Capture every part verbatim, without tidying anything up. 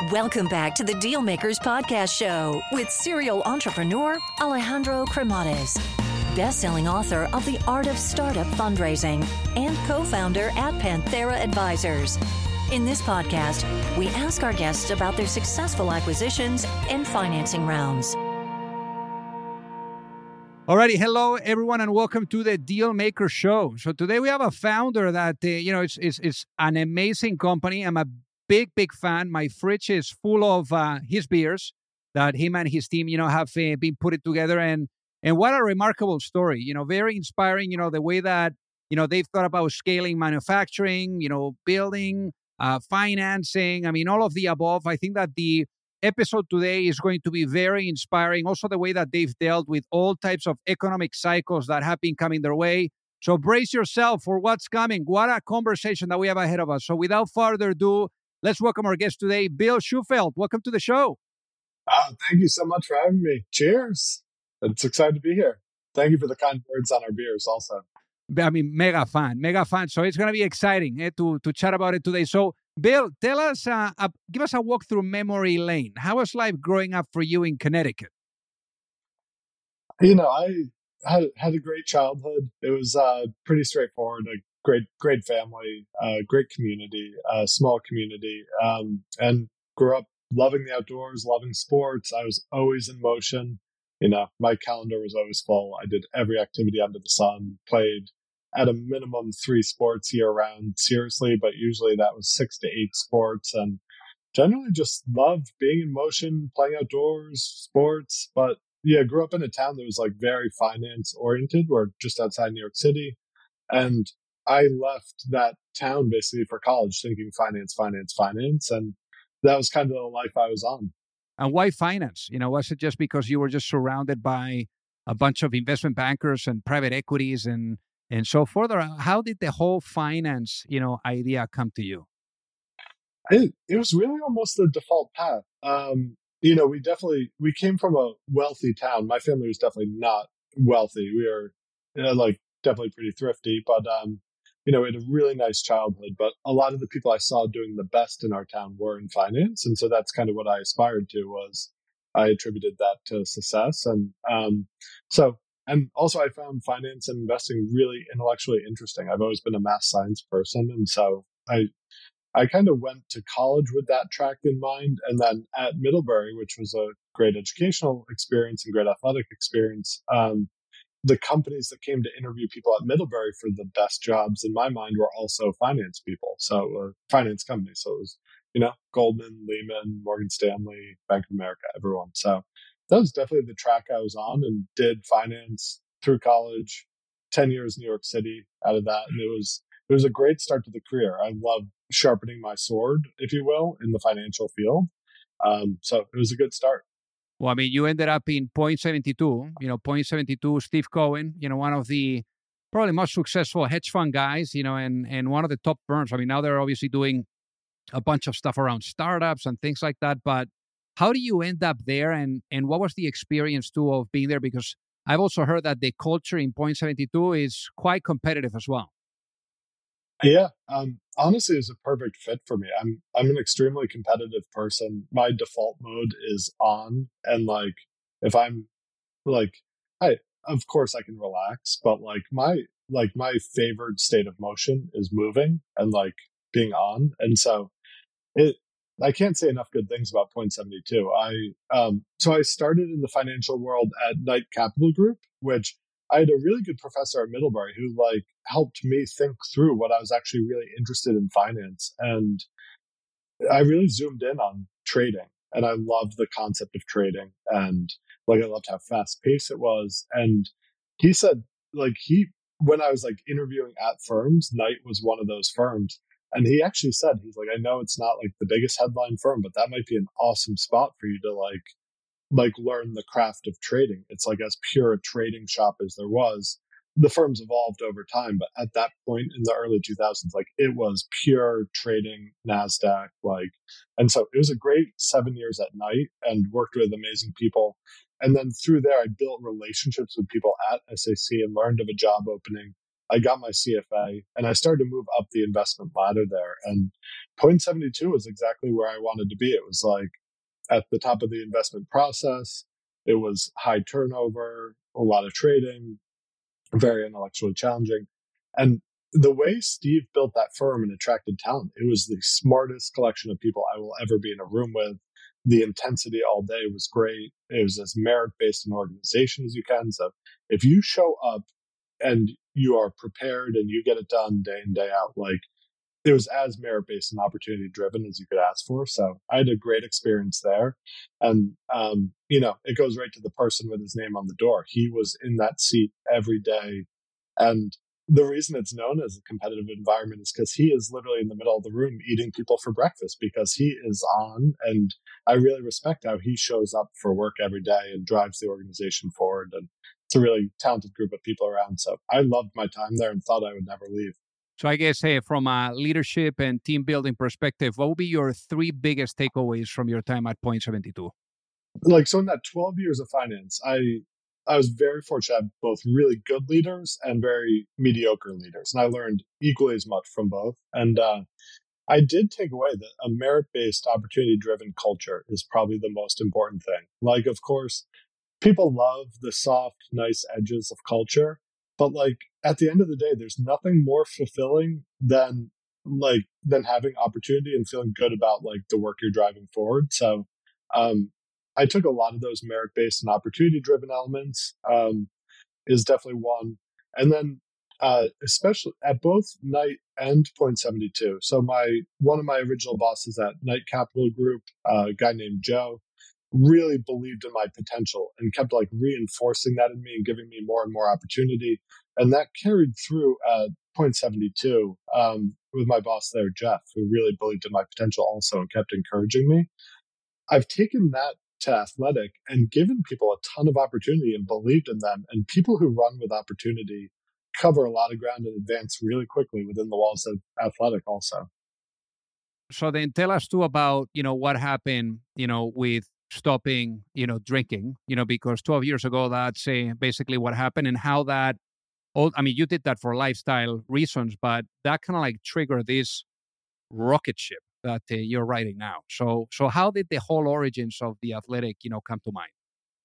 Welcome back to the Dealmakers Podcast Show with serial entrepreneur Alejandro Cremades, best-selling author of The Art of Startup Fundraising and co-founder at Panthera Advisors. In this podcast, we ask our guests about their successful acquisitions and financing rounds. Alrighty, hello everyone, and welcome to the Dealmaker Show. So today we have a founder that uh, you know it's, it's it's an amazing company. I'm a big big fan. My fridge is full of uh, his beers that him and his team you know have uh, been putting together, and and what a remarkable story. You know, very inspiring. You know, the way that you know they've thought about scaling manufacturing, you know, building, uh, financing. I mean, all of the above. I think that the episode today is going to be very inspiring. Also, the way that they've dealt with all types of economic cycles that have been coming their way. So brace yourself for what's coming. What a conversation that we have ahead of us. So without further ado, let's welcome our guest today, Bill Shufelt. Welcome to the show. Uh, thank you so much for having me. Cheers. It's excited to be here. Thank you for the kind words on our beers also. I mean, mega fan, mega fan. So it's going to be exciting eh, to, to chat about it today. So Bill, tell us, uh, uh, give us a walk through memory lane. How was life growing up for you in Connecticut? You know, I had had a great childhood. It was uh, pretty straightforward. A great, great family, uh, great community, uh, small community, um, and grew up loving the outdoors, loving sports. I was always in motion. You know, my calendar was always full. I did every activity under the sun, played at a minimum three sports year round, seriously, but usually that was six to eight sports, and generally just loved being in motion, playing outdoors, sports. But yeah, grew up in a town that was like very finance oriented. We're just outside New York City. And I left that town basically for college thinking finance, finance, finance. And that was kind of the life I was on. And why finance? You know, was it just because you were just surrounded by a bunch of investment bankers and private equities and and so forth? Or how did the whole finance, you know, idea come to you? It, it was really almost the default path. Um, you know, we definitely, we came from a wealthy town. My family was definitely not wealthy. We were you know, like definitely pretty thrifty, but, um, you know, we had a really nice childhood, but a lot of the people I saw doing the best in our town were in finance. And so that's kind of what I aspired to was I attributed that to success. And, um, so, and also I found finance and investing really intellectually interesting. I've always been a math science person. And so I, I kind of went to college with that track in mind. And then at Middlebury, which was a great educational experience and great athletic experience, um, the companies that came to interview people at Middlebury for the best jobs in my mind were also finance people. So, uh, finance companies. So it was, you know, Goldman, Lehman, Morgan Stanley, Bank of America, everyone. So that was definitely the track I was on and did finance through college, ten years in New York City out of that. And it was, it was a great start to the career. I loved sharpening my sword, if you will, in the financial field. Um, so it was a good start. Well, I mean, you ended up in Point seventy-two, you know, Point seventy-two, Steve Cohen, you know, one of the probably most successful hedge fund guys, you know, and, and one of the top firms. I mean, now they're obviously doing a bunch of stuff around startups and things like that. But how do you end up there? And, and what was the experience too of being there? Because I've also heard that the culture in Point seventy-two is quite competitive as well. Yeah, um, honestly, it's a perfect fit for me. I'm I'm an extremely competitive person. My default mode is on, and like if I'm like, I of course I can relax, but like my like my favored state of motion is moving and like being on, and so it. I can't say enough good things about Point seventy-two. I um so I started in the financial world at Knight Capital Group, which I had a really good professor at Middlebury who like helped me think through what I was actually really interested in finance. And I really zoomed in on trading and I loved the concept of trading and like I loved how fast paced it was. And he said like he, when I was like interviewing at firms, Knight was one of those firms. And he actually said, he's like, I know it's not like the biggest headline firm, but that might be an awesome spot for you to like like learn the craft of trading. It's like as pure a trading shop as there was. The firm's evolved over time, but at that point in the early two thousands, like it was pure trading, NASDAQ, like, and so it was a great seven years at Knight and worked with amazing people. And then through there, I built relationships with people at S A C and learned of a job opening I got my C F A and I started to move up the investment ladder there. And Point seventy two was exactly where I wanted to be. It was like at the top of the investment process. It was high turnover, a lot of trading, very intellectually challenging. And the way Steve built that firm and attracted talent, it was the smartest collection of people I will ever be in a room with. The intensity all day was great. It was as merit-based an organization as you can. So if you show up and you are prepared and you get it done day in, day out, like it was as merit-based and opportunity-driven as you could ask for. So I had a great experience there. And, um, you know, it goes right to the person with his name on the door. He was in that seat every day. And the reason it's known as a competitive environment is because he is literally in the middle of the room eating people for breakfast because he is on. And I really respect how he shows up for work every day and drives the organization forward. And it's a really talented group of people around. So I loved my time there and thought I would never leave. So I guess, hey, from a leadership and team building perspective, what would be your three biggest takeaways from your time at Point seventy-two? Like, so in that twelve years of finance, I I was very fortunate to have both really good leaders and very mediocre leaders. And I learned equally as much from both. And uh, I did take away that a merit-based, opportunity-driven culture is probably the most important thing. Like, of course, people love the soft, nice edges of culture. But like at the end of the day, there's nothing more fulfilling than like than having opportunity and feeling good about like the work you're driving forward. So um, I took a lot of those merit-based and opportunity-driven elements. Um, is definitely one, and then uh, especially at both Knight and Point seventy-two. So my one of my original bosses at Knight Capital Group, uh, a guy named Joe, really believed in my potential and kept like reinforcing that in me and giving me more and more opportunity. And that carried through at Point seventy-two um, with my boss there, Jeff, who really believed in my potential also and kept encouraging me. I've taken that to Athletic and given people a ton of opportunity and believed in them. And people who run with opportunity cover a lot of ground and advance really quickly within the walls of Athletic also. So then tell us too about, you know, what happened, you know, with stopping, you know, drinking, you know, because twelve years ago, that's uh, basically what happened and how that, all, I mean, you did that for lifestyle reasons, but that kind of like triggered this rocket ship that uh, you're riding now. So, so how did the whole origins of the Athletic, you know, come to mind?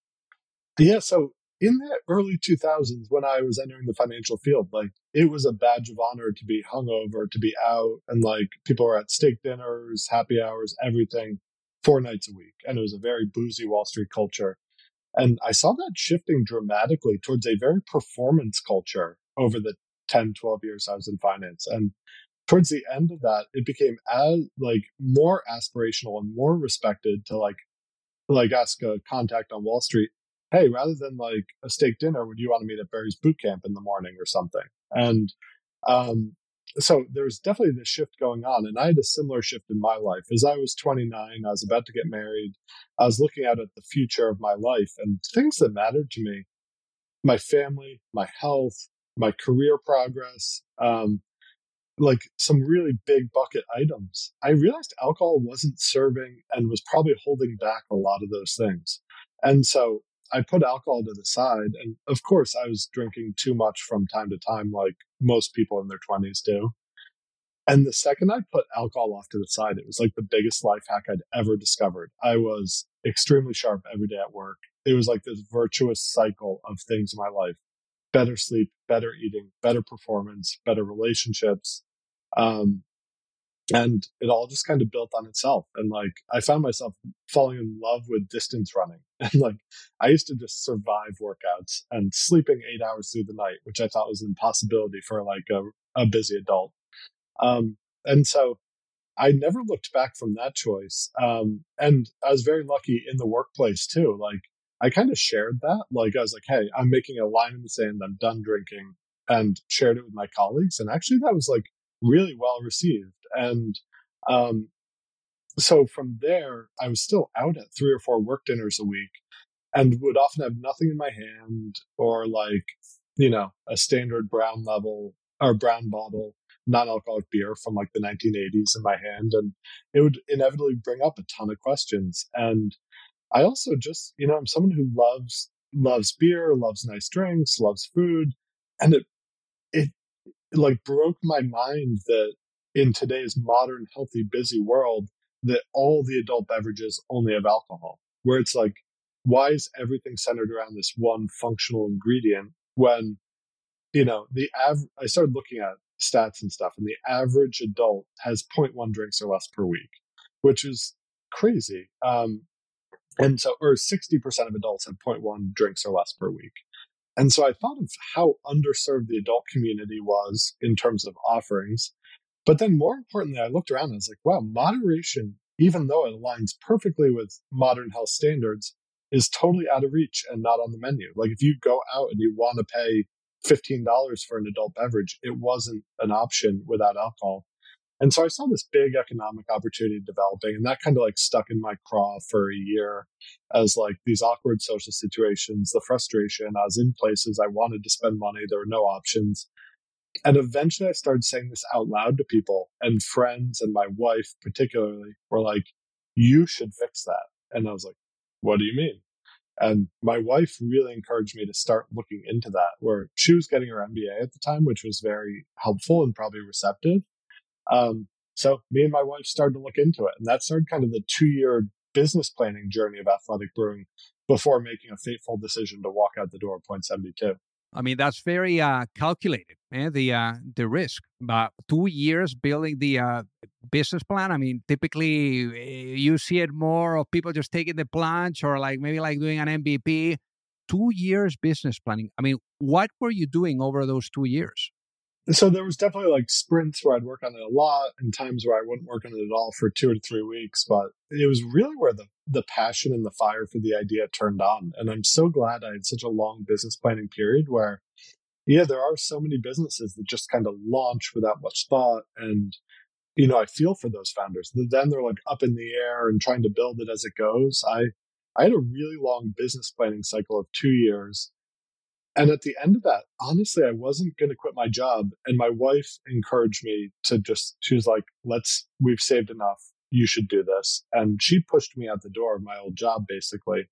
Yeah. So in the early two thousands, when I was entering the financial field, like it was a badge of honor to be hungover, to be out, and like people were at steak dinners, happy hours, everything four nights a week. And it was a very boozy Wall Street culture. And I saw that shifting dramatically towards a very performance culture over the ten, twelve years I was in finance. And towards the end of that, it became as like more aspirational and more respected to like, like ask a contact on Wall Street, hey, rather than like a steak dinner, would you want to meet at Barry's boot camp in the morning or something? And um, so there's definitely this shift going on. And I had a similar shift in my life. As I was twenty-nine, I was about to get married. I was looking out at the future of my life and things that mattered to me, my family, my health, my career progress, um, like some really big bucket items. I realized alcohol wasn't serving and was probably holding back a lot of those things. And so I put alcohol to the side. And of course, I was drinking too much from time to time, like most people in their twenties do. And the second I put alcohol off to the side, it was like the biggest life hack I'd ever discovered. I was extremely sharp every day at work. It was like this virtuous cycle of things in my life: better sleep, better eating, better performance, better relationships. Um, and it all just kind of built on itself. And like, I found myself falling in love with distance running. And like, I used to just survive workouts and sleeping eight hours through the night, which I thought was an impossibility for like a, a busy adult. Um, and so I never looked back from that choice. Um, and I was very lucky in the workplace too. Like, I kind of shared that. Like, I was like, hey, I'm making a line in the sand. I'm done drinking, and shared it with my colleagues. And actually, that was like really well received. And um, so from there, I was still out at three or four work dinners a week and would often have nothing in my hand or like, you know, a standard brown level or brown bottle non-alcoholic beer from like the nineteen eighties in my hand. And it would inevitably bring up a ton of questions. And I also just, you know, I'm someone who loves, loves beer, loves nice drinks, loves food. And it, it it like broke my mind that in today's modern, healthy, busy world, that all the adult beverages only have alcohol, where it's like, why is everything centered around this one functional ingredient when, you know, the av- I started looking at stats and stuff, and the average adult has zero point one drinks or less per week, which is crazy. Um, and so, or sixty percent of adults have zero point one drinks or less per week. And so I thought of how underserved the adult community was in terms of offerings. But then more importantly, I looked around and I was like, wow, moderation, even though it aligns perfectly with modern health standards, is totally out of reach and not on the menu. Like if you go out and you want to pay fifteen dollars for an adult beverage, it wasn't an option without alcohol. And so I saw this big economic opportunity developing, and that kind of like stuck in my craw for a year as like these awkward social situations, the frustration. I was in places I wanted to spend money. There were no options. And eventually I started saying this out loud to people, and friends and my wife particularly were like, you should fix that. And I was like, what do you mean? And my wife really encouraged me to start looking into that, where she was getting her M B A at the time, which was very helpful and probably receptive. Um, so me and my wife started to look into it, and that started kind of the two-year business planning journey of Athletic Brewing before making a fateful decision to walk out the door at Point seventy-two. I mean, that's very uh, calculated, man, the uh, the risk. About two years building the uh, business plan. I mean, typically uh, you see it more of people just taking the plunge or like maybe like doing an M V P. Two years business planning. I mean, what were you doing over those two years? So there was definitely like sprints where I'd work on it a lot and times where I wouldn't work on it at all for two to three weeks. But it was really where the, the passion and the fire for the idea turned on. And I'm so glad I had such a long business planning period where, yeah, there are so many businesses that just kind of launch without much thought. And, you know, I feel for those founders. Then they're like up in the air and trying to build it as it goes. I, I had a really long business planning cycle of two years. And at the end of that, honestly, I wasn't going to quit my job. And my wife encouraged me to just, she was like, let's, we've saved enough. You should do this. And she pushed me out the door of my old job, basically.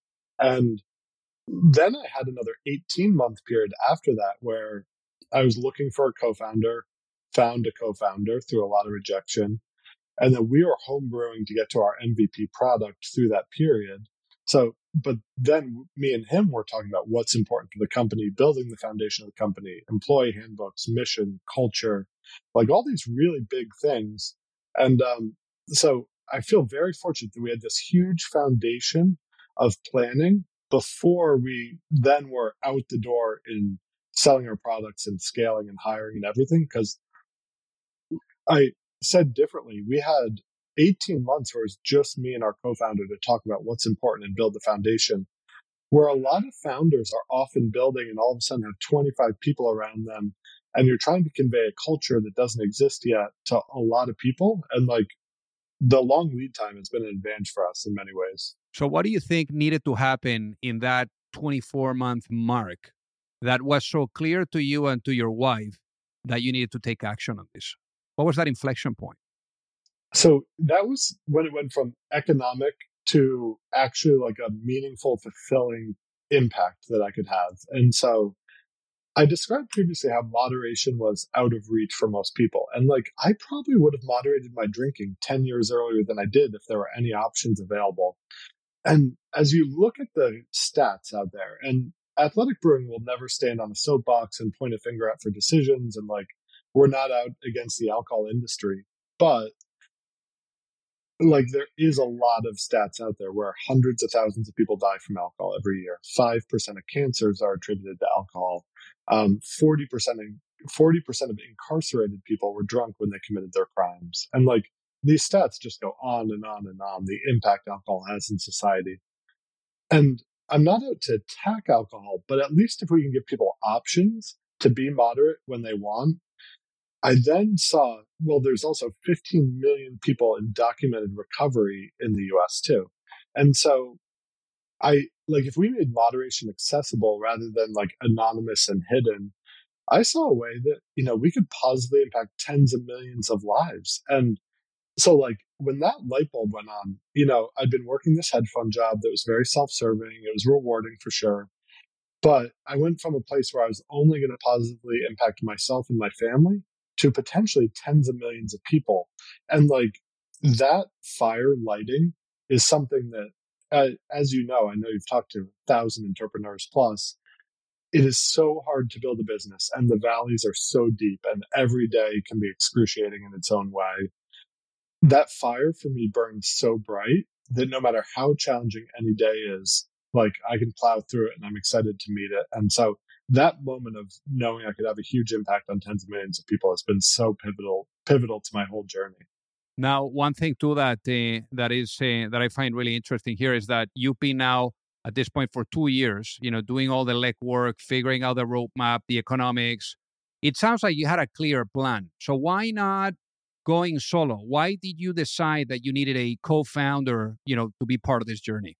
And then I had another eighteen month period after that where I was looking for a co-founder, found a co-founder through a lot of rejection. And then we were home brewing to get to our M V P product through that period. So, but then me and him were talking about what's important for the company, building the foundation of the company, employee handbooks, mission, culture, like all these really big things. And um, so I feel very fortunate that we had this huge foundation of planning before we then were out the door in selling our products and scaling and hiring and everything. Because I said differently, we had eighteen months where it's just me and our co-founder to talk about what's important and build the foundation, where a lot of founders are often building and all of a sudden have twenty-five people around them. And you're trying to convey a culture that doesn't exist yet to a lot of people. And like the long lead time has been an advantage for us in many ways. So what do you think needed to happen in that twenty-four month mark that was so clear to you and to your wife that you needed to take action on this? What was that inflection point? So that was when it went from economic to actually like a meaningful, fulfilling impact that I could have. And so I described previously how moderation was out of reach for most people. And like, I probably would have moderated my drinking ten years earlier than I did if there were any options available. And as you look at the stats out there, and Athletic Brewing will never stand on a soapbox and point a finger at for decisions. And like, we're not out against the alcohol industry, but like there is a lot of stats out there where hundreds of thousands of people die from alcohol every year. five percent of cancers are attributed to alcohol. Um, forty percent of, forty percent of incarcerated people were drunk when they committed their crimes. And like these stats just go on and on and on, the impact alcohol has in society. And I'm not out to attack alcohol, but at least if we can give people options to be moderate when they want. I then saw, well, there's also fifteen million people in documented recovery in the U S too. And so I, like, if we made moderation accessible rather than like anonymous and hidden, I saw a way that, you know, we could positively impact tens of millions of lives. And so like when that light bulb went on, you know, I'd been working this hedge fund job that was very self-serving. It was rewarding for sure. But I went from a place where I was only going to positively impact myself and my family to potentially tens of millions of people. And like that fire lighting is something that, uh, as you know, I know you've talked to a thousand entrepreneurs plus. It is so hard to build a business and the valleys are so deep and every day can be excruciating in its own way. That fire for me burns so bright that no matter how challenging any day is, like I can plow through it and I'm excited to meet it. And so that moment of knowing I could have a huge impact on tens of millions of people has been so pivotal, pivotal to my whole journey. Now, one thing too that uh, that is uh, that I find really interesting here is that you've been now at this point for two years, you know, doing all the legwork, figuring out the roadmap, the economics. It sounds like you had a clear plan. So why not going solo? Why did you decide that you needed a co-founder, you know, to be part of this journey?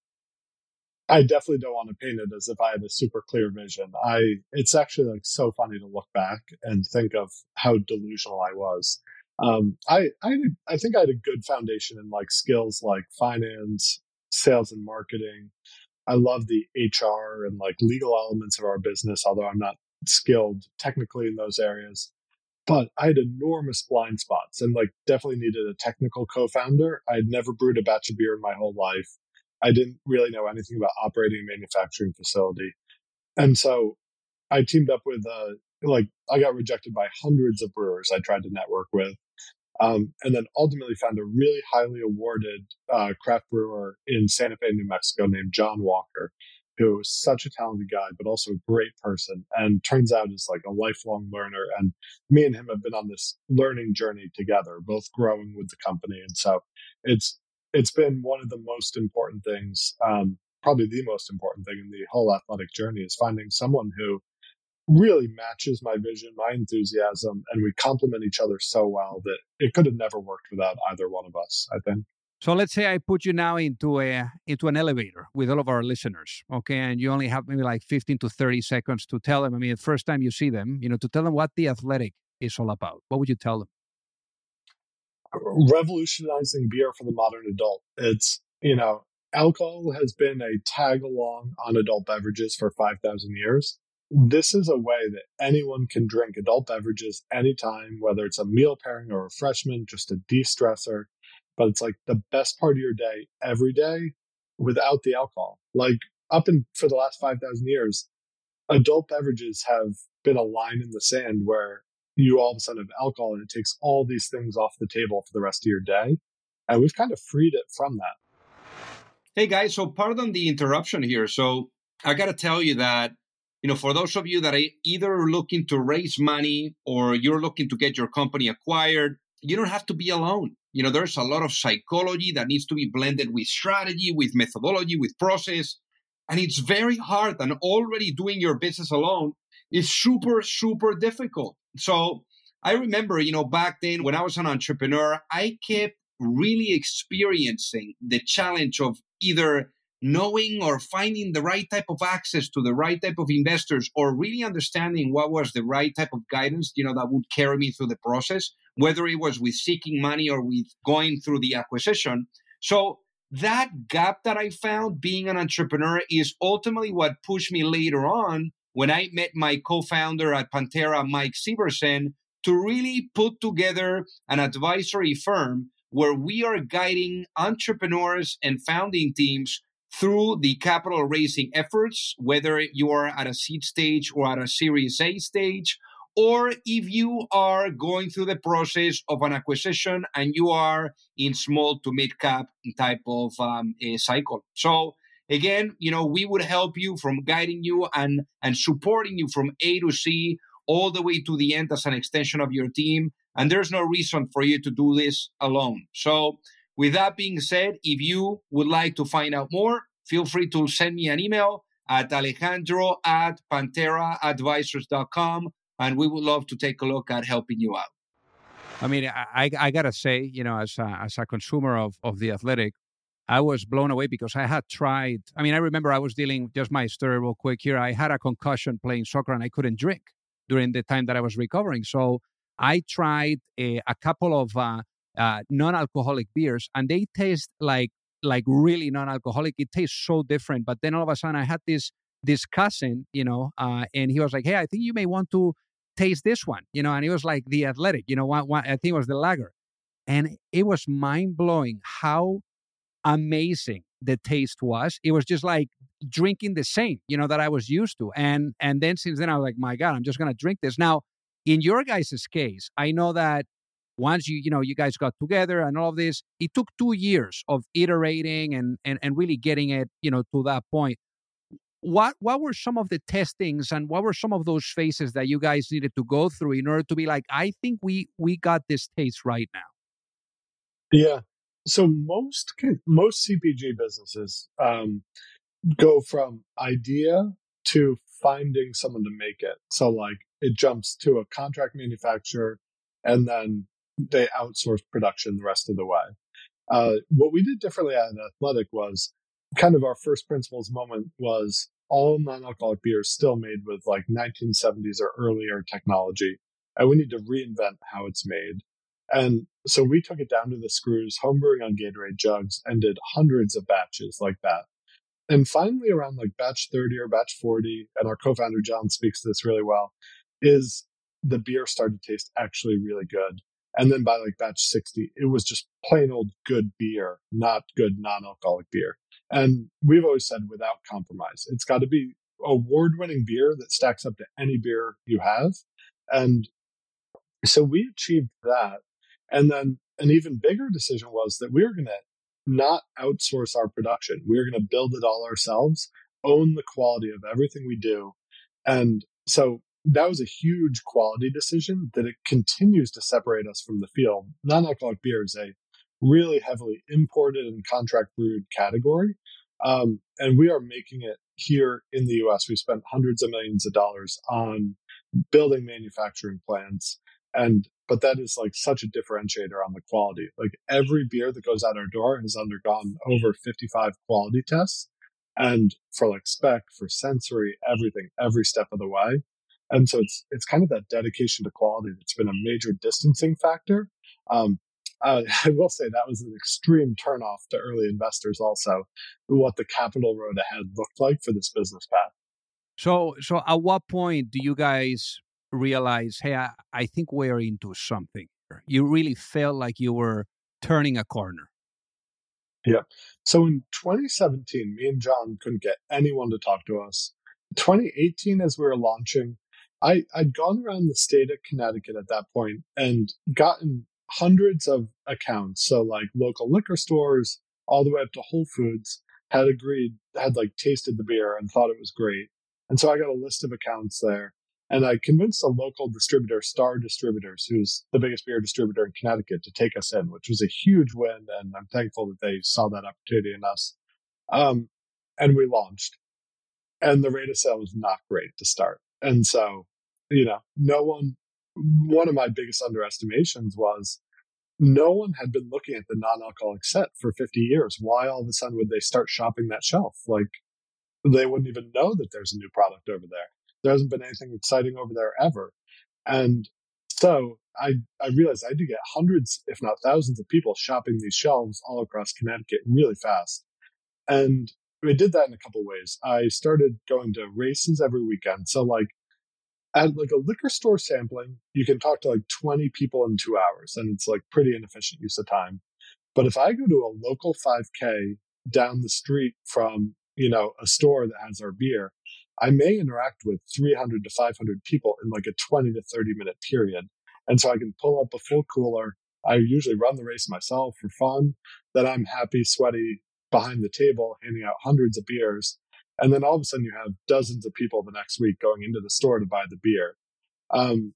I definitely don't want to paint it as if I had a super clear vision. I it's actually like so funny to look back and think of how delusional I was. Um, I I I think I had a good foundation in like skills like finance, sales, and marketing. I love the H R and like legal elements of our business, although I'm not skilled technically in those areas. But I had enormous blind spots and like definitely needed a technical co-founder. I had never brewed a batch of beer in my whole life. I didn't really know anything about operating a manufacturing facility. And so I teamed up with, uh, like, I got rejected by hundreds of brewers I tried to network with. Um, and then ultimately found a really highly awarded uh, craft brewer in Santa Fe, New Mexico named John Walker, who is such a talented guy, but also a great person. And turns out is like a lifelong learner. And me and him have been on this learning journey together, both growing with the company. And so it's, it's been one of the most important things, um, probably the most important thing in the whole athletic journey is finding someone who really matches my vision, my enthusiasm, and we complement each other so well that it could have never worked without either one of us, I think. So let's say I put you now into a into an elevator with all of our listeners, okay? And you only have maybe like fifteen to thirty seconds to tell them, I mean, the first time you see them, you know, to tell them what The Athletic is all about. What would you tell them? Revolutionizing beer for the modern adult. It's, you know, alcohol has been a tag along on adult beverages for five thousand years. This is a way that anyone can drink adult beverages anytime, whether it's a meal pairing or refreshment, just a de-stressor. But it's like the best part of your day every day without the alcohol. Like up and for the last five thousand years, adult beverages have been a line in the sand where you all of a sudden have alcohol and it takes all these things off the table for the rest of your day. And we've kind of freed it from that. Hey guys, so pardon the interruption here. So I got to tell you that, you know, for those of you that are either looking to raise money or you're looking to get your company acquired, you don't have to be alone. You know, there's a lot of psychology that needs to be blended with strategy, with methodology, with process. And it's very hard. And already doing your business alone is super, super difficult. So I remember, you know, back then when I was an entrepreneur, I kept really experiencing the challenge of either knowing or finding the right type of access to the right type of investors or really understanding what was the right type of guidance, you know, that would carry me through the process, whether it was with seeking money or with going through the acquisition. So that gap that I found being an entrepreneur is ultimately what pushed me later on when I met my co-founder at Pantera, Mike Severson, to really put together an advisory firm where we are guiding entrepreneurs and founding teams through the capital raising efforts, whether you are at a seed stage or at a Series A stage, or if you are going through the process of an acquisition and you are in small to mid cap type of um, a cycle. So again, you know, we would help you from guiding you and, and supporting you from A to C all the way to the end as an extension of your team. And there's no reason for you to do this alone. So with that being said, if you would like to find out more, feel free to send me an email at alejandro at pantera advisors dot com, and we would love to take a look at helping you out. I mean, I, I got to say, you know, as a, as a consumer of, of The Athletic, I was blown away because I had tried. I mean, I remember I was dealing, just my story real quick here. I had a concussion playing soccer and I couldn't drink during the time that I was recovering. So I tried a, a couple of uh, uh, non-alcoholic beers and they taste like like really non-alcoholic. It tastes so different. But then all of a sudden I had this discussing, you know, uh, and he was like, "Hey, I think you may want to taste this one," you know, and it was like the Athletic, you know, one, one, I think it was the lager, and it was mind blowing how amazing the taste was. It was just like drinking the same, you know, that I was used to, and and then since then I was like, my God, I'm just gonna drink this now. In your guys' case, I know that once you, you know, you guys got together and all of this, it took two years of iterating and and, and really getting it, you know, to that point. What what were some of the testings and what were some of those phases that you guys needed to go through in order to be like, I think we we got this taste right now? Yeah. So most most C P G businesses um, go from idea to finding someone to make it. So like it jumps to a contract manufacturer, and then they outsource production the rest of the way. Uh, what we did differently at Athletic was kind of our first principles moment was all non-alcoholic beers still made with like nineteen seventies or earlier technology. And we need to reinvent how it's made. And so we took it down to the screws, homebrewing on Gatorade jugs, and did hundreds of batches like that. And finally, around like batch thirty or batch forty, and our co-founder John speaks to this really well, is the beer started to taste actually really good. And then by like batch sixty, it was just plain old good beer, not good non-alcoholic beer. And we've always said without compromise, it's got to be award-winning beer that stacks up to any beer you have. And so we achieved that. And then an even bigger decision was that we were going to not outsource our production. We were going to build it all ourselves, own the quality of everything we do. And so that was a huge quality decision that it continues to separate us from the field. Non-alcoholic beer is a really heavily imported and contract brewed category. Um, and we are making it here in the U S. We spent hundreds of millions of dollars on building manufacturing plants. And, but that is like such a differentiator on the quality. Like every beer that goes out our door has undergone over fifty-five quality tests. And for like spec, for sensory, everything, every step of the way. And so it's it's kind of that dedication to quality that's been a major distancing factor. Um, uh, I will say that was an extreme turnoff to early investors also, what the capital road ahead looked like for this business path. So, so at what point do you guys realize, hey, I, I think we're into something here? You really felt like you were turning a corner. Yeah. So in twenty seventeen, me and John couldn't get anyone to talk to us. twenty eighteen, as we were launching, I, I'd gone around the state of Connecticut at that point and gotten hundreds of accounts. So like local liquor stores, all the way up to Whole Foods, had agreed, had like tasted the beer and thought it was great. And so I got a list of accounts there. And I convinced a local distributor, Star Distributors, who's the biggest beer distributor in Connecticut, to take us in, which was a huge win. And I'm thankful that they saw that opportunity in us. Um, and we launched. And the rate of sale was not great to start. And so, you know, no one, one of my biggest underestimations was no one had been looking at the non-alcoholic set for fifty years. Why all of a sudden would they start shopping that shelf? Like they wouldn't even know that there's a new product over there. There hasn't been anything exciting over there ever. And so I, I realized I had to get hundreds, if not thousands of people shopping these shelves all across Connecticut really fast. And we did that in a couple of ways. I started going to races every weekend. So like at like a liquor store sampling, you can talk to like twenty people in two hours and it's like pretty inefficient use of time. But if I go to a local five K down the street from, you know, a store that has our beer, I may interact with three hundred to five hundred people in like a twenty to thirty minute period. And so I can pull up a full cooler. I usually run the race myself for fun. Then I'm happy, sweaty behind the table, handing out hundreds of beers. And then all of a sudden you have dozens of people the next week going into the store to buy the beer. Um,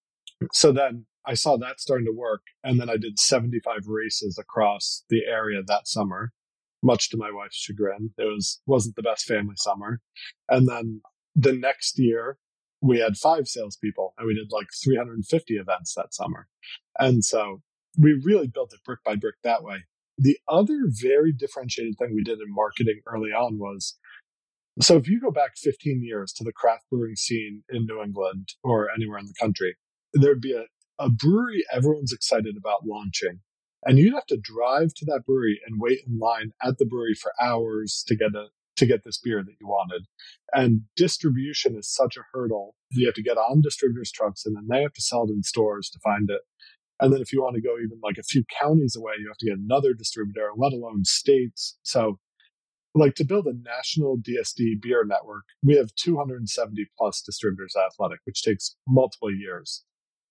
so then I saw that starting to work. And then I did seventy-five races across the area that summer, much to my wife's chagrin. It was, wasn't the best family summer. And then the next year we had five salespeople and we did like three hundred fifty events that summer. And so we really built it brick by brick that way. The other very differentiated thing we did in marketing early on was, so if you go back fifteen years to the craft brewing scene in New England or anywhere in the country, there'd be a, a brewery everyone's excited about launching. And you'd have to drive to that brewery and wait in line at the brewery for hours to get a to get this beer that you wanted. And distribution is such a hurdle. You have to get on distributors' trucks, and then they have to sell it in stores to find it. And then if you want to go even like a few counties away, you have to get another distributor, let alone states. So like to build a national D S D beer network, we have two hundred seventy plus distributors at Athletic, which takes multiple years.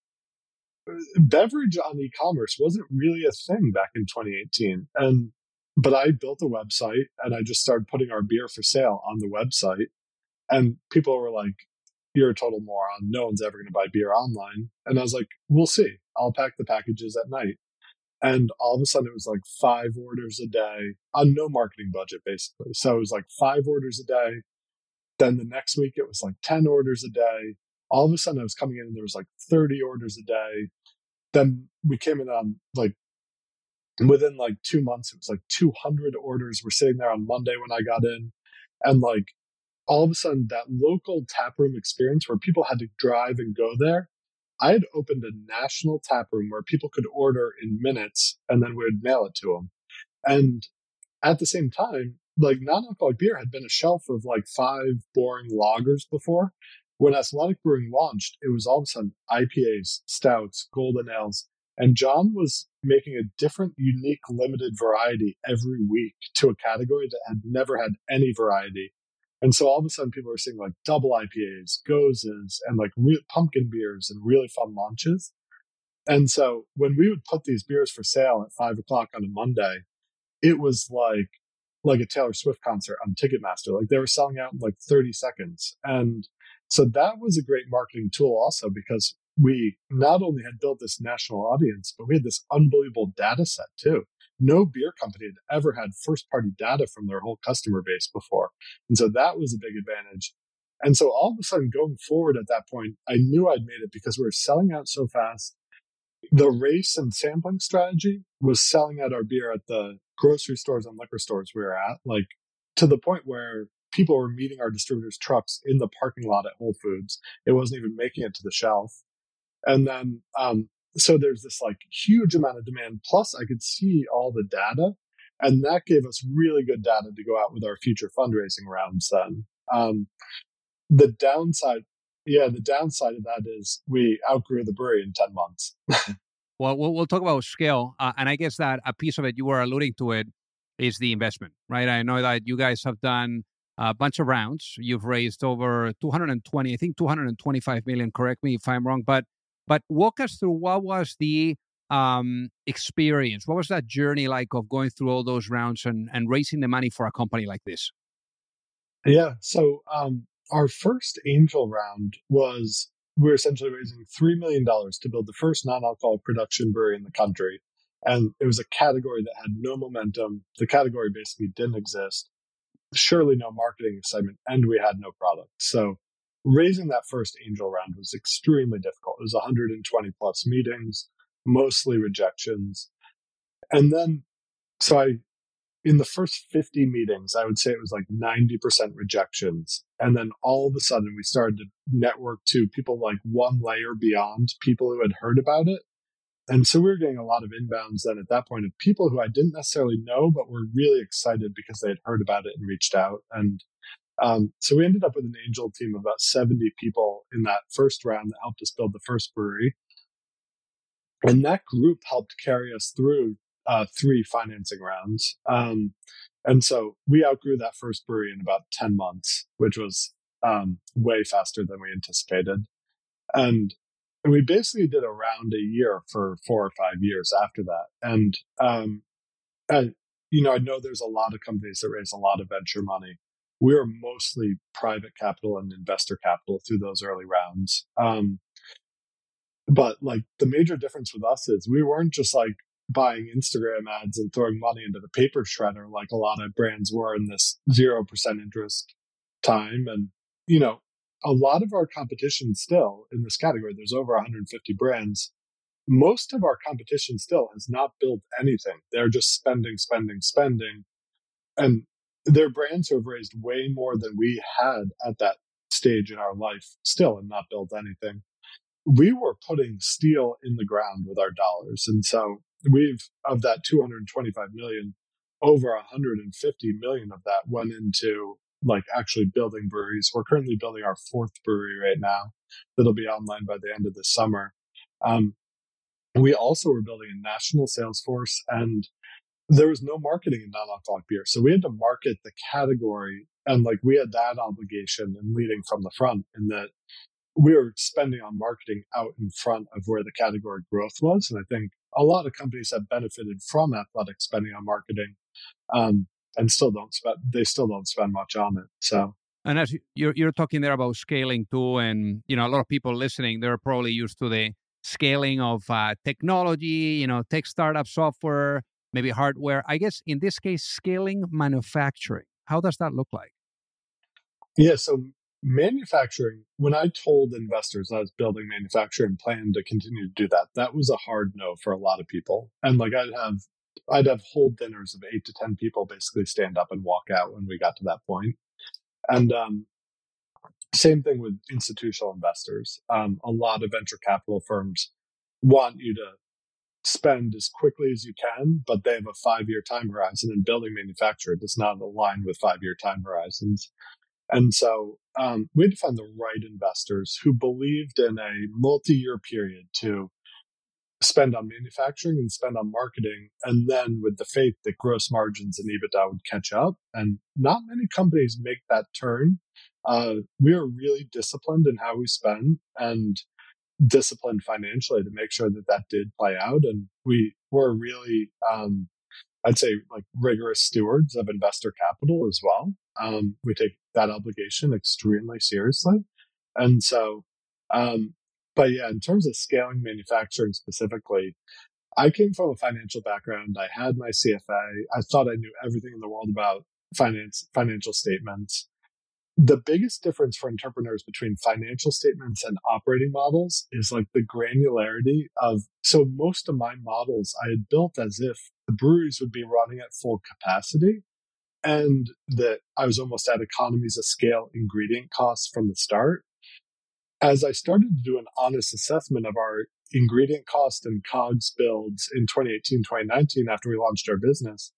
Beverage on e-commerce wasn't really a thing back in twenty eighteen. And but I built a website and I just started putting our beer for sale on the website. And people were like, you're a total moron. No one's ever going to buy beer online. And I was like, we'll see. I'll pack the packages at night. And all of a sudden it was like five orders a day on no marketing budget, basically. So it was like five orders a day. Then the next week it was like ten orders a day. All of a sudden I was coming in and there was like thirty orders a day. Then we came in on like, within like two months, it was like two hundred orders were sitting there on Monday when I got in. And like all of a sudden that local taproom experience where people had to drive and go there, I had opened a national taproom where people could order in minutes and then we would mail it to them. And at the same time, like non-alcoholic beer had been a shelf of like five boring lagers before. When Athletic Brewing launched, it was all of a sudden I P As, stouts, golden ales. And John was making a different, unique, limited variety every week to a category that had never had any variety. And so all of a sudden people were seeing like double I P As, gozes, and like re- pumpkin beers and really fun launches. And so when we would put these beers for sale at five o'clock on a Monday, it was like, like a Taylor Swift concert on Ticketmaster. Like they were selling out in like thirty seconds. And so that was a great marketing tool also because we not only had built this national audience, but we had this unbelievable data set too. No beer company had ever had first-party data from their whole customer base before. And so that was a big advantage. And so all of a sudden going forward at that point, I knew I'd made it because we were selling out so fast. The race and sampling strategy was selling out our beer at the grocery stores and liquor stores we were at, like to the point where people were meeting our distributors' trucks in the parking lot at Whole Foods. It wasn't even making it to the shelf. And then, um, so there's this like huge amount of demand. Plus I could see all the data, and that gave us really good data to go out with our future fundraising rounds then. Um, the downside, yeah, the downside of that is we outgrew the brewery in ten months. Well, well, we'll talk about scale. Uh, and I guess that a piece of it, you were alluding to it, is the investment, right? I know that you guys have done a bunch of rounds. You've raised over two hundred twenty, I think two hundred twenty-five million, correct me if I'm wrong. But but walk us through what was the um, experience? What was that journey like of going through all those rounds and, and raising the money for a company like this? Yeah. So um, our first angel round was, we were essentially raising three million dollars to build the first non-alcoholic production brewery in the country. And it was a category that had no momentum. The category basically didn't exist. Surely no marketing excitement, and we had no product. So raising that first angel round was extremely difficult. It was one hundred twenty plus meetings, mostly rejections. And then, so I, in the first fifty meetings, I would say it was like ninety percent rejections. And then all of a sudden we started to network to people like one layer beyond people who had heard about it. And so we were getting a lot of inbounds then at that point of people who I didn't necessarily know, but were really excited because they had heard about it and reached out. And um, so we ended up with an angel team of about seventy people in that first round that helped us build the first brewery. And that group helped carry us through uh, three financing rounds. Um, and so we outgrew that first brewery in about ten months, which was um, way faster than we anticipated. And we basically did a round a year for four or five years after that. And, um, and, you know, I know there's a lot of companies that raise a lot of venture money. We were mostly private capital and investor capital through those early rounds. Um, but like the major difference with us is we weren't just like buying Instagram ads and throwing money into the paper shredder like a lot of brands were in this zero percent interest time. And, you know, a lot of our competition still in this category, there's over one hundred fifty brands. Most of our competition still has not built anything. They're just spending, spending, spending. And they're brands who have raised way more than we had at that stage in our life still and not built anything. We were putting steel in the ground with our dollars. And so we've, of that two hundred twenty-five million, over one hundred fifty million of that went into like actually building breweries. We're currently building our fourth brewery right now that'll be online by the end of the summer. Um, we also were building a national sales force, and there was no marketing in non-alcoholic beer. So we had to market the category, and like we had that obligation and leading from the front, in that we were spending on marketing out in front of where the category growth was. And I think a lot of companies have benefited from athletic spending on marketing, um, and still don't spend, they still don't spend much on it. So, and as you're, you're talking there about scaling too, and, you know, a lot of people listening, they're probably used to the scaling of uh, technology, you know, tech startup software, maybe hardware. I guess in this case, scaling manufacturing. How does that look like? Yeah. So manufacturing, when I told investors I was building manufacturing, plan to continue to do that, that was a hard no for a lot of people. And like I'd have, I'd have whole dinners of eight to ten people basically stand up and walk out when we got to that point. And um, same thing with institutional investors. Um, a lot of venture capital firms want you to spend as quickly as you can, but they have a five-year time horizon, and building manufacturing does not align with five-year time horizons. And so um, we had to find the right investors who believed in a multi-year period to spend on manufacturing and spend on marketing, and then with the faith that gross margins and EBITDA would catch up. And not many companies make that turn. Uh, we are really disciplined in how we spend, and disciplined financially to make sure that that did play out. And we were really, um, I'd say, like rigorous stewards of investor capital as well. Um, we take that obligation extremely seriously. And so, um, but yeah, in terms of scaling manufacturing specifically, I came from a financial background. I had my C F A. I thought I knew everything in the world about finance, financial statements. The biggest difference for entrepreneurs between financial statements and operating models is like the granularity of, so most of my models I had built as if the breweries would be running at full capacity, and that I was almost at economies of scale ingredient costs from the start. As I started to do an honest assessment of our ingredient cost and COGS builds in twenty eighteen, twenty nineteen, after we launched our business,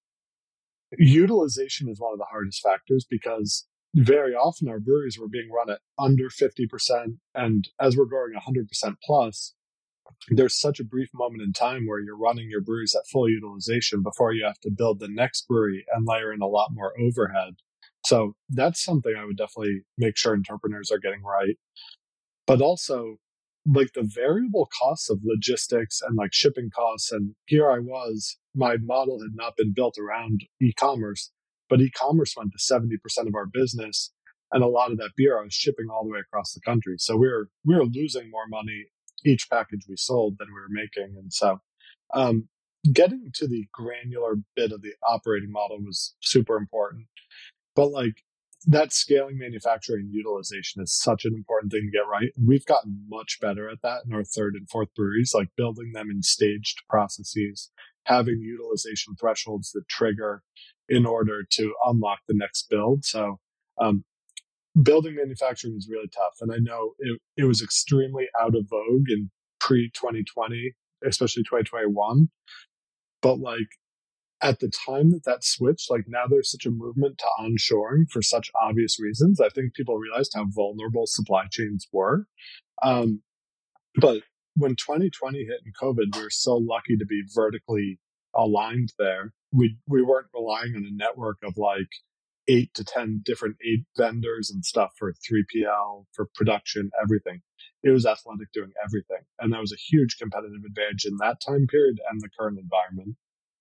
utilization is one of the hardest factors, because very often our breweries were being run at under fifty percent. And as we're growing one hundred percent plus, there's such a brief moment in time where you're running your breweries at full utilization before you have to build the next brewery and layer in a lot more overhead. So that's something I would definitely make sure entrepreneurs are getting right. But also, like the variable costs of logistics and like shipping costs. And here I was, my model had not been built around e-commerce, but e-commerce went to seventy percent of our business. And a lot of that beer I was shipping all the way across the country. So we were, we were losing more money each package we sold than we were making. And so um, getting to the granular bit of the operating model was super important. But like that scaling manufacturing utilization is such an important thing to get right. We've gotten much better at that in our third and fourth breweries, like building them in staged processes, having utilization thresholds that trigger in order to unlock the next build. So um, building manufacturing is really tough. And I know it, it was extremely out of vogue in pre twenty twenty, especially twenty twenty-one. But like at the time that that switched, like now there's such a movement to onshoring for such obvious reasons. I think people realized how vulnerable supply chains were. Um, but when twenty twenty hit and COVID, we were so lucky to be vertically aligned there. We we weren't relying on a network of like eight to ten different eight vendors and stuff for three P L, for production, everything. It was Athletic doing everything. And that was a huge competitive advantage in that time period and the current environment.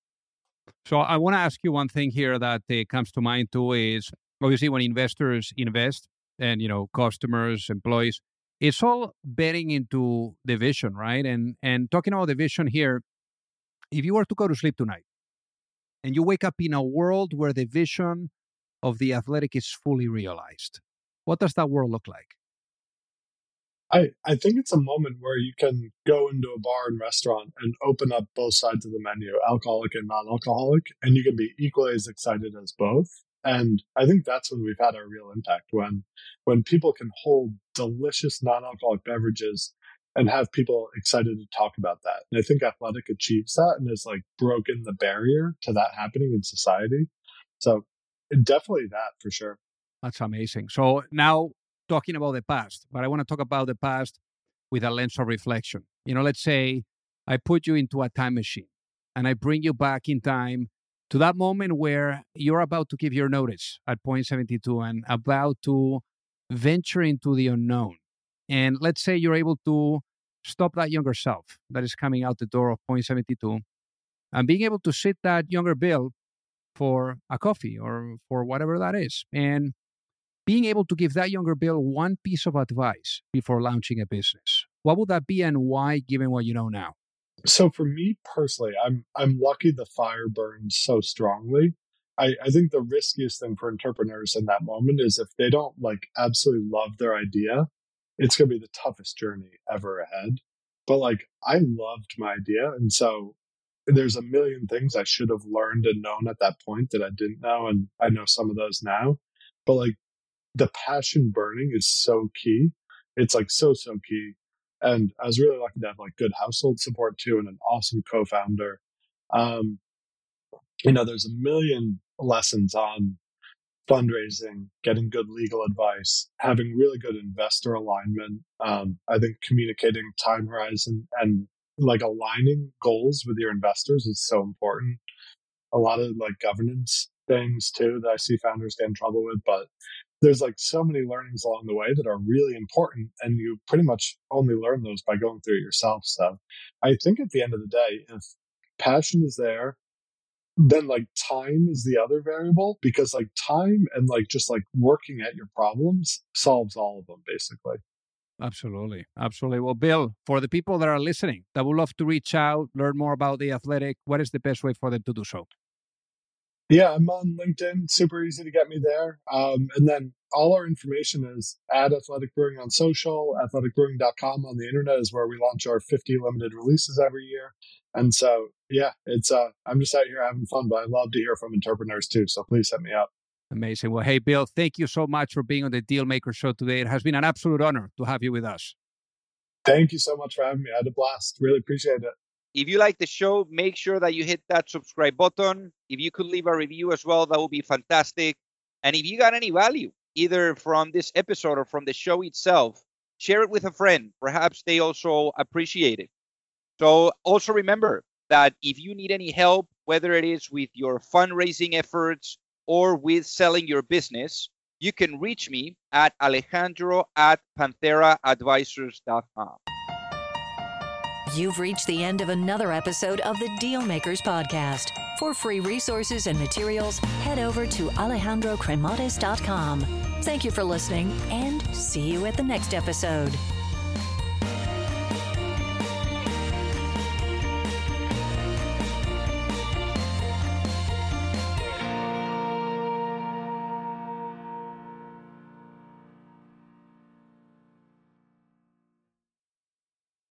So I want to ask you one thing here that uh, comes to mind too is obviously when investors invest and, you know, customers, employees, it's all betting into the vision, right? And and talking about the vision here, if you were to go to sleep tonight and you wake up in a world where the vision of the Athletic is fully realized, what does that world look like? I, I think it's a moment where you can go into a bar and restaurant and open up both sides of the menu, alcoholic and non-alcoholic, and you can be equally as excited as both. And I think that's when we've had our real impact, when when people can hold delicious non-alcoholic beverages and have people excited to talk about that. And I think Athletic achieves that and has like broken the barrier to that happening in society. So definitely that for sure. That's amazing. So now talking about the past, but I want to talk about the past with a lens of reflection. You know, let's say I put you into a time machine and I bring you back in time to that moment where you're about to give your notice at Point seventy-two and about to venture into the unknown. And let's say you're able to stop that younger self that is coming out the door of Point seventy-two and being able to sit that younger Bill for a coffee or for whatever that is. And being able to give that younger Bill one piece of advice before launching a business. What would that be and why, given what you know now? So for me personally, I'm I'm lucky the fire burns so strongly. I, I think the riskiest thing for entrepreneurs in that moment is if they don't like absolutely love their idea, it's going to be the toughest journey ever ahead. But like I loved my idea. And so there's a million things I should have learned and known at that point that I didn't know. And I know some of those now. But like the passion burning is so key. It's like so, so key. And I was really lucky to have like good household support too and an awesome co-founder. Um, you know, there's a million lessons on fundraising, getting good legal advice, having really good investor alignment. Um, I think communicating time horizon and like aligning goals with your investors is so important. A lot of like governance things too that I see founders get in trouble with, but there's like so many learnings along the way that are really important, and you pretty much only learn those by going through it yourself. So I think at the end of the day, if passion is there, then like time is the other variable, because like time and like just like working at your problems solves all of them basically. Absolutely. Absolutely. Well, Bill, for the people that are listening that would love to reach out, learn more about The Athletic, what is the best way for them to do so? Yeah, I'm on LinkedIn. Super easy to get me there. Um, and then all our information is at Athletic Brewing on social. athletic brewing dot com on the internet is where we launch our fifty limited releases every year. And so, yeah, it's uh, I'm just out here having fun, but I love to hear from entrepreneurs too. So please hit me up. Amazing. Well, hey, Bill, thank you so much for being on the Dealmaker Show today. It has been an absolute honor to have you with us. Thank you so much for having me. I had a blast. Really appreciate it. If you like the show, make sure that you hit that subscribe button. If you could leave a review as well, that would be fantastic. And if you got any value, either from this episode or from the show itself, share it with a friend. Perhaps they also appreciate it. So also remember that if you need any help, whether it is with your fundraising efforts or with selling your business, you can reach me at Alejandro at panthera advisors dot com. You've reached the end of another episode of the Dealmakers Podcast. For free resources and materials, head over to alejandro cremades dot com. Thank you for listening, and see you at the next episode.